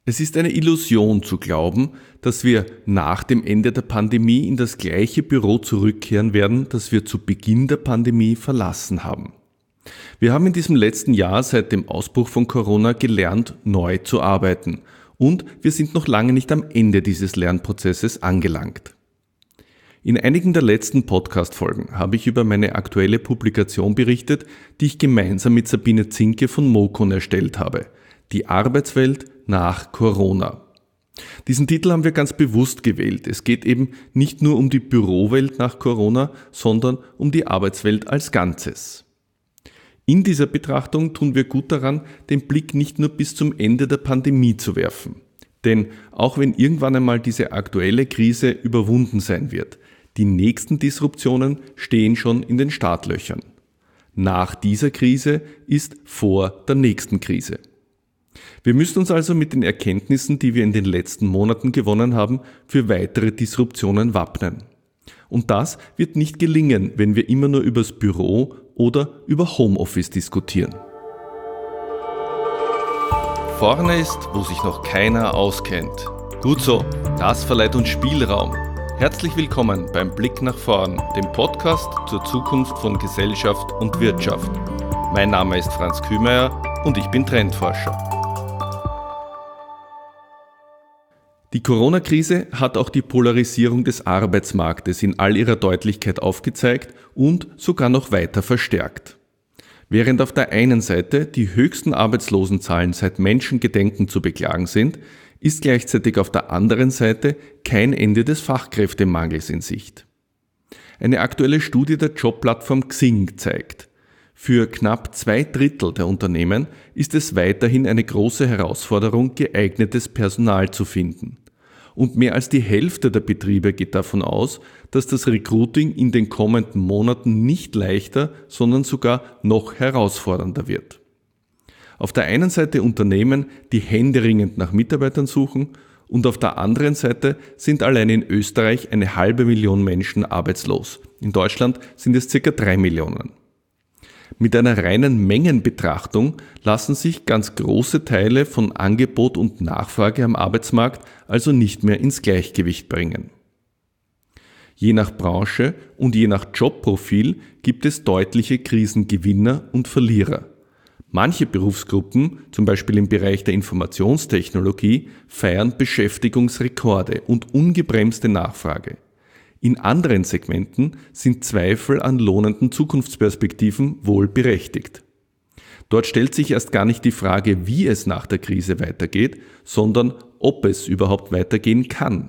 Es ist eine Illusion zu glauben, dass wir nach dem Ende der Pandemie in das gleiche Büro zurückkehren werden, das wir zu Beginn der Pandemie verlassen haben. Wir haben in diesem letzten Jahr seit dem Ausbruch von Corona gelernt, neu zu arbeiten. Und wir sind noch lange nicht am Ende dieses Lernprozesses angelangt. In einigen der letzten Podcast-Folgen habe ich über meine aktuelle Publikation berichtet, die ich gemeinsam mit Sabine Zinke von Mocon erstellt habe. Die Arbeitswelt nach Corona. Diesen Titel haben wir ganz bewusst gewählt. Es geht eben nicht nur um die Bürowelt nach Corona, sondern um die Arbeitswelt als Ganzes. In dieser Betrachtung tun wir gut daran, den Blick nicht nur bis zum Ende der Pandemie zu werfen. Denn auch wenn irgendwann einmal diese aktuelle Krise überwunden sein wird, die nächsten Disruptionen stehen schon in den Startlöchern. Nach dieser Krise ist vor der nächsten Krise. Wir müssen uns also mit den Erkenntnissen, die wir in den letzten Monaten gewonnen haben, für weitere Disruptionen wappnen. Und das wird nicht gelingen, wenn wir immer nur übers Büro oder über Homeoffice diskutieren. Vorne ist, wo sich noch keiner auskennt. Gut so, das verleiht uns Spielraum. Herzlich willkommen beim Blick nach vorn, dem Podcast zur Zukunft von Gesellschaft und Wirtschaft. Mein Name ist Franz Kühmeier und ich bin Trendforscher. Die Corona-Krise hat auch die Polarisierung des Arbeitsmarktes in all ihrer Deutlichkeit aufgezeigt und sogar noch weiter verstärkt. Während auf der einen Seite die höchsten Arbeitslosenzahlen seit Menschengedenken zu beklagen sind, ist gleichzeitig auf der anderen Seite kein Ende des Fachkräftemangels in Sicht. Eine aktuelle Studie der Jobplattform Xing zeigt, für knapp 2/3 der Unternehmen ist es weiterhin eine große Herausforderung, geeignetes Personal zu finden. Und mehr als die Hälfte der Betriebe geht davon aus, dass das Recruiting in den kommenden Monaten nicht leichter, sondern sogar noch herausfordernder wird. Auf der einen Seite Unternehmen, die händeringend nach Mitarbeitern suchen, und auf der anderen Seite sind allein in Österreich 500.000 Menschen arbeitslos. In Deutschland sind es ca. 3 Millionen. Mit einer reinen Mengenbetrachtung lassen sich ganz große Teile von Angebot und Nachfrage am Arbeitsmarkt also nicht mehr ins Gleichgewicht bringen. Je nach Branche und je nach Jobprofil gibt es deutliche Krisengewinner und Verlierer. Manche Berufsgruppen, zum Beispiel im Bereich der Informationstechnologie, feiern Beschäftigungsrekorde und ungebremste Nachfrage. In anderen Segmenten sind Zweifel an lohnenden Zukunftsperspektiven wohl berechtigt. Dort stellt sich erst gar nicht die Frage, wie es nach der Krise weitergeht, sondern ob es überhaupt weitergehen kann.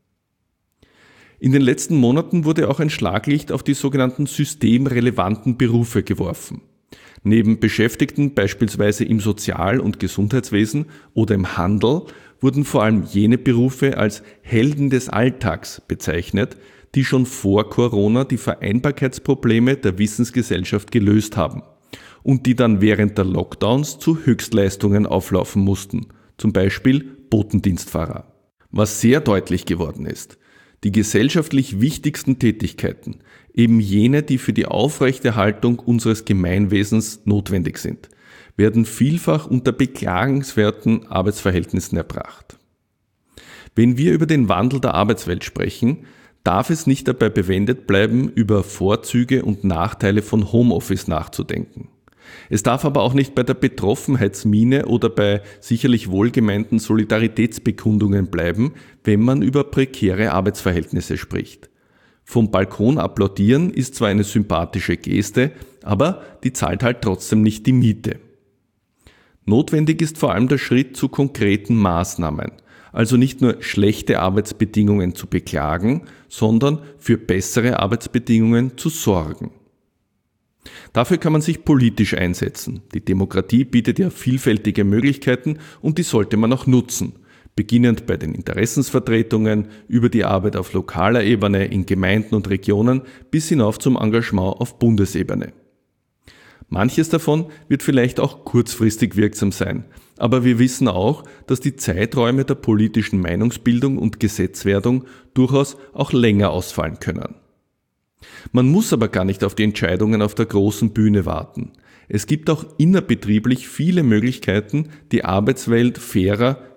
In den letzten Monaten wurde auch ein Schlaglicht auf die sogenannten systemrelevanten Berufe geworfen. Neben Beschäftigten beispielsweise im Sozial- und Gesundheitswesen oder im Handel wurden vor allem jene Berufe als Helden des Alltags bezeichnet, die schon vor Corona die Vereinbarkeitsprobleme der Wissensgesellschaft gelöst haben und die dann während der Lockdowns zu Höchstleistungen auflaufen mussten, zum Beispiel Botendienstfahrer. Was sehr deutlich geworden ist: Die gesellschaftlich wichtigsten Tätigkeiten, eben jene, die für die Aufrechterhaltung unseres Gemeinwesens notwendig sind, werden vielfach unter beklagenswerten Arbeitsverhältnissen erbracht. Wenn wir über den Wandel der Arbeitswelt sprechen, darf es nicht dabei bewendet bleiben, über Vorzüge und Nachteile von Homeoffice nachzudenken. Es darf aber auch nicht bei der Betroffenheitsmiene oder bei sicherlich wohlgemeinten Solidaritätsbekundungen bleiben, wenn man über prekäre Arbeitsverhältnisse spricht. Vom Balkon applaudieren ist zwar eine sympathische Geste, aber die zahlt halt trotzdem nicht die Miete. Notwendig ist vor allem der Schritt zu konkreten Maßnahmen, also nicht nur schlechte Arbeitsbedingungen zu beklagen, sondern für bessere Arbeitsbedingungen zu sorgen. Dafür kann man sich politisch einsetzen. Die Demokratie bietet ja vielfältige Möglichkeiten und die sollte man auch nutzen. Beginnend bei den Interessensvertretungen, über die Arbeit auf lokaler Ebene in Gemeinden und Regionen bis hinauf zum Engagement auf Bundesebene. Manches davon wird vielleicht auch kurzfristig wirksam sein, aber wir wissen auch, dass die Zeiträume der politischen Meinungsbildung und Gesetzwerdung durchaus auch länger ausfallen können. Man muss aber gar nicht auf die Entscheidungen auf der großen Bühne warten. Es gibt auch innerbetrieblich viele Möglichkeiten, die Arbeitswelt fairer,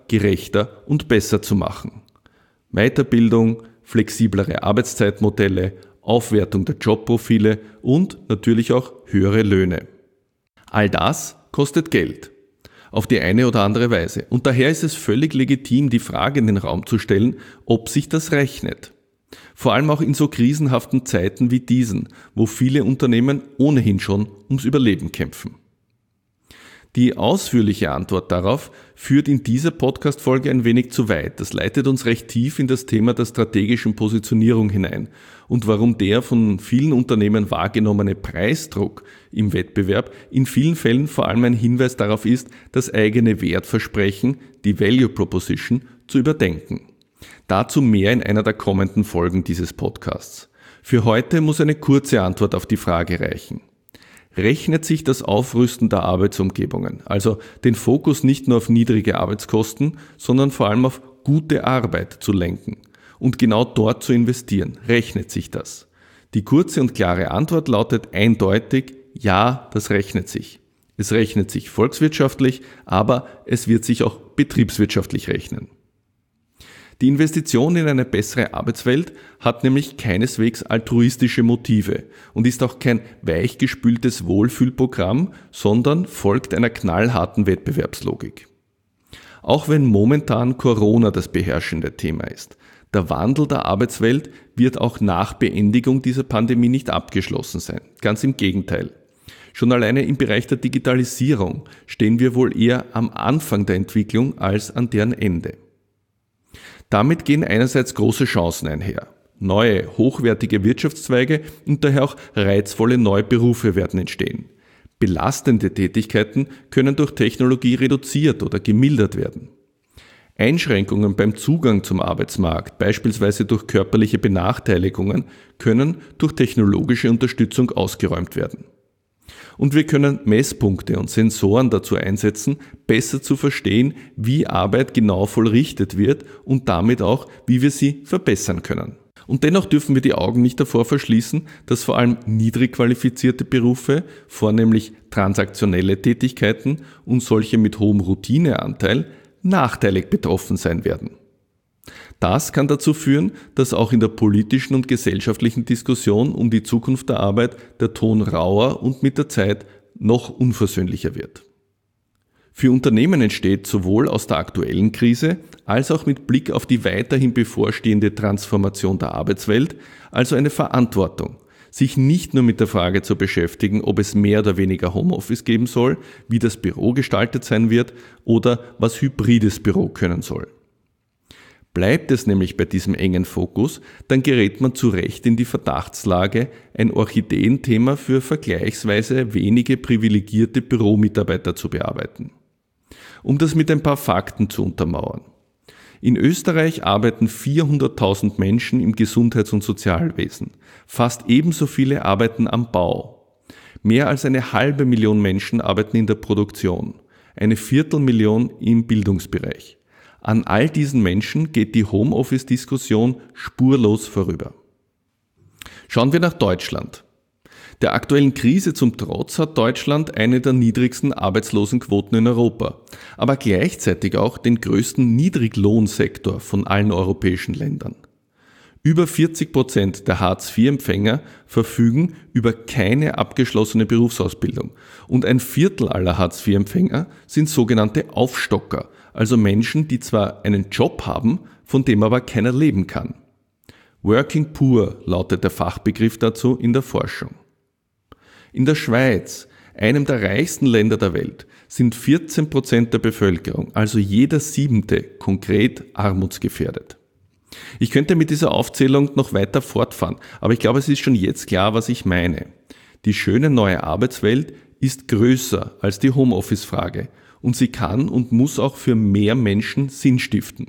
gerechter und besser zu machen. Weiterbildung, flexiblere Arbeitszeitmodelle, Aufwertung der Jobprofile und natürlich auch höhere Löhne. All das kostet Geld. Auf die eine oder andere Weise. Und daher ist es völlig legitim, die Frage in den Raum zu stellen, ob sich das rechnet. Vor allem auch in so krisenhaften Zeiten wie diesen, wo viele Unternehmen ohnehin schon ums Überleben kämpfen. Die ausführliche Antwort darauf führt in dieser Podcast-Folge ein wenig zu weit. Das leitet uns recht tief in das Thema der strategischen Positionierung hinein und warum der von vielen Unternehmen wahrgenommene Preisdruck im Wettbewerb in vielen Fällen vor allem ein Hinweis darauf ist, das eigene Wertversprechen, die Value Proposition, zu überdenken. Dazu mehr in einer der kommenden Folgen dieses Podcasts. Für heute muss eine kurze Antwort auf die Frage reichen. Rechnet sich das Aufrüsten der Arbeitsumgebungen, also den Fokus nicht nur auf niedrige Arbeitskosten, sondern vor allem auf gute Arbeit zu lenken und genau dort zu investieren? Rechnet sich das? Die kurze und klare Antwort lautet eindeutig, ja, das rechnet sich. Es rechnet sich volkswirtschaftlich, aber es wird sich auch betriebswirtschaftlich rechnen. Die Investition in eine bessere Arbeitswelt hat nämlich keineswegs altruistische Motive und ist auch kein weichgespültes Wohlfühlprogramm, sondern folgt einer knallharten Wettbewerbslogik. Auch wenn momentan Corona das beherrschende Thema ist, der Wandel der Arbeitswelt wird auch nach Beendigung dieser Pandemie nicht abgeschlossen sein. Ganz im Gegenteil. Schon alleine im Bereich der Digitalisierung stehen wir wohl eher am Anfang der Entwicklung als an deren Ende. Damit gehen einerseits große Chancen einher. Neue, hochwertige Wirtschaftszweige und daher auch reizvolle neue Berufe werden entstehen. Belastende Tätigkeiten können durch Technologie reduziert oder gemildert werden. Einschränkungen beim Zugang zum Arbeitsmarkt, beispielsweise durch körperliche Benachteiligungen, können durch technologische Unterstützung ausgeräumt werden. Und wir können Messpunkte und Sensoren dazu einsetzen, besser zu verstehen, wie Arbeit genau vollrichtet wird und damit auch, wie wir sie verbessern können. Und dennoch dürfen wir die Augen nicht davor verschließen, dass vor allem niedrig qualifizierte Berufe, vornehmlich transaktionelle Tätigkeiten und solche mit hohem Routineanteil, nachteilig betroffen sein werden. Das kann dazu führen, dass auch in der politischen und gesellschaftlichen Diskussion um die Zukunft der Arbeit der Ton rauer und mit der Zeit noch unversöhnlicher wird. Für Unternehmen entsteht sowohl aus der aktuellen Krise als auch mit Blick auf die weiterhin bevorstehende Transformation der Arbeitswelt also eine Verantwortung, sich nicht nur mit der Frage zu beschäftigen, ob es mehr oder weniger Homeoffice geben soll, wie das Büro gestaltet sein wird oder was hybrides Büro können soll. Bleibt es nämlich bei diesem engen Fokus, dann gerät man zu Recht in die Verdachtslage, ein Orchideenthema für vergleichsweise wenige privilegierte Büromitarbeiter zu bearbeiten. Um das mit ein paar Fakten zu untermauern. In Österreich arbeiten 400.000 Menschen im Gesundheits- und Sozialwesen. Fast ebenso viele arbeiten am Bau. Mehr als 500.000 Menschen arbeiten in der Produktion. 250.000 im Bildungsbereich. An all diesen Menschen geht die Homeoffice-Diskussion spurlos vorüber. Schauen wir nach Deutschland. Der aktuellen Krise zum Trotz hat Deutschland eine der niedrigsten Arbeitslosenquoten in Europa, aber gleichzeitig auch den größten Niedriglohnsektor von allen europäischen Ländern. Über 40% der Hartz-IV-Empfänger verfügen über keine abgeschlossene Berufsausbildung und 1/4 aller Hartz-IV-Empfänger sind sogenannte Aufstocker, also Menschen, die zwar einen Job haben, von dem aber keiner leben kann. Working Poor lautet der Fachbegriff dazu in der Forschung. In der Schweiz, einem der reichsten Länder der Welt, sind 14% der Bevölkerung, also jeder 7., konkret armutsgefährdet. Ich könnte mit dieser Aufzählung noch weiter fortfahren, aber ich glaube, es ist schon jetzt klar, was ich meine. Die schöne neue Arbeitswelt ist größer als die Homeoffice-Frage und sie kann und muss auch für mehr Menschen Sinn stiften.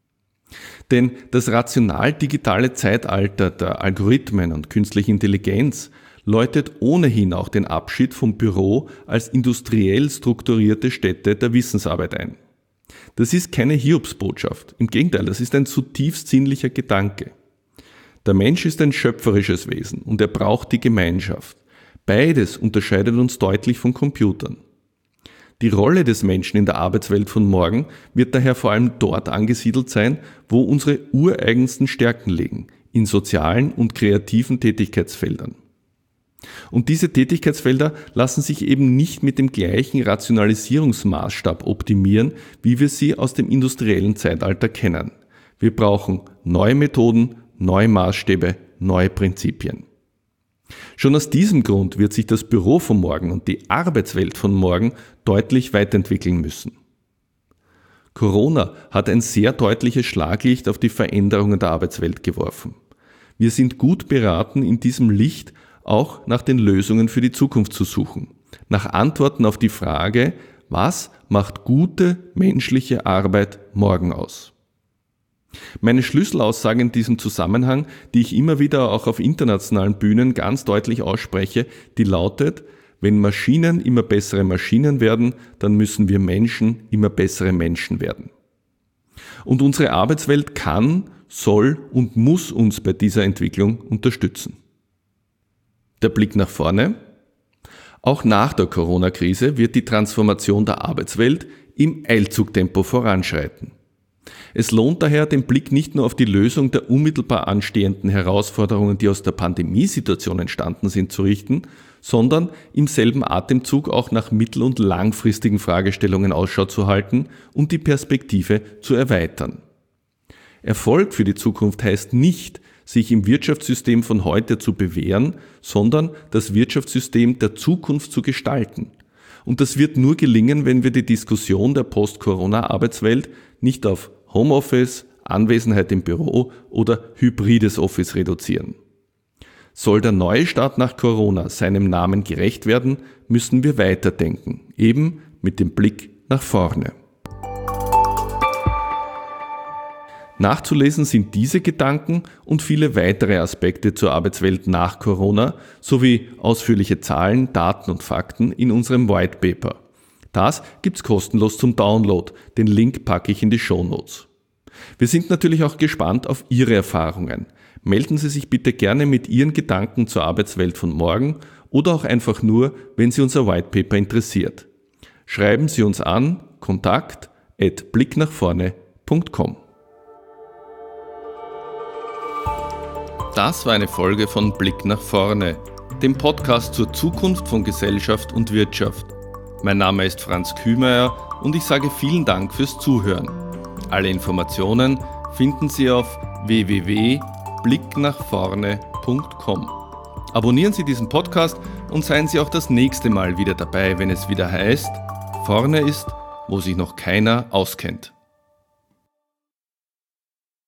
Denn das rational-digitale Zeitalter der Algorithmen und künstliche Intelligenz läutet ohnehin auch den Abschied vom Büro als industriell strukturierte Stätte der Wissensarbeit ein. Das ist keine Hiobsbotschaft, im Gegenteil, das ist ein zutiefst sinnlicher Gedanke. Der Mensch ist ein schöpferisches Wesen und er braucht die Gemeinschaft. Beides unterscheidet uns deutlich von Computern. Die Rolle des Menschen in der Arbeitswelt von morgen wird daher vor allem dort angesiedelt sein, wo unsere ureigensten Stärken liegen, in sozialen und kreativen Tätigkeitsfeldern. Und diese Tätigkeitsfelder lassen sich eben nicht mit dem gleichen Rationalisierungsmaßstab optimieren, wie wir sie aus dem industriellen Zeitalter kennen. Wir brauchen neue Methoden, neue Maßstäbe, neue Prinzipien. Schon aus diesem Grund wird sich das Büro von morgen und die Arbeitswelt von morgen deutlich weiterentwickeln müssen. Corona hat ein sehr deutliches Schlaglicht auf die Veränderungen der Arbeitswelt geworfen. Wir sind gut beraten, in diesem Licht auch nach den Lösungen für die Zukunft zu suchen, nach Antworten auf die Frage, was macht gute menschliche Arbeit morgen aus? Meine Schlüsselaussage in diesem Zusammenhang, die ich immer wieder auch auf internationalen Bühnen ganz deutlich ausspreche, die lautet, wenn Maschinen immer bessere Maschinen werden, dann müssen wir Menschen immer bessere Menschen werden. Und unsere Arbeitswelt kann, soll und muss uns bei dieser Entwicklung unterstützen. Der Blick nach vorne. Auch nach der Corona-Krise wird die Transformation der Arbeitswelt im Eilzugtempo voranschreiten. Es lohnt daher, den Blick nicht nur auf die Lösung der unmittelbar anstehenden Herausforderungen, die aus der Pandemiesituation entstanden sind, zu richten, sondern im selben Atemzug auch nach mittel- und langfristigen Fragestellungen Ausschau zu halten und die Perspektive zu erweitern. Erfolg für die Zukunft heißt nicht, sich im Wirtschaftssystem von heute zu bewähren, sondern das Wirtschaftssystem der Zukunft zu gestalten. Und das wird nur gelingen, wenn wir die Diskussion der Post-Corona-Arbeitswelt nicht auf Homeoffice, Anwesenheit im Büro oder hybrides Office reduzieren. Soll der neue Start nach Corona seinem Namen gerecht werden, müssen wir weiterdenken, eben mit dem Blick nach vorne. Nachzulesen sind diese Gedanken und viele weitere Aspekte zur Arbeitswelt nach Corona sowie ausführliche Zahlen, Daten und Fakten in unserem White Paper. Das gibt's kostenlos zum Download. Den Link packe ich in die Shownotes. Wir sind natürlich auch gespannt auf Ihre Erfahrungen. Melden Sie sich bitte gerne mit Ihren Gedanken zur Arbeitswelt von morgen oder auch einfach nur, wenn Sie unser White Paper interessiert. Schreiben Sie uns an kontakt@blicknachvorne.com. Das war eine Folge von Blick nach vorne, dem Podcast zur Zukunft von Gesellschaft und Wirtschaft. Mein Name ist Franz Kühmeier und ich sage vielen Dank fürs Zuhören. Alle Informationen finden Sie auf www.blicknachvorne.com. Abonnieren Sie diesen Podcast und seien Sie auch das nächste Mal wieder dabei, wenn es wieder heißt, vorne ist, wo sich noch keiner auskennt.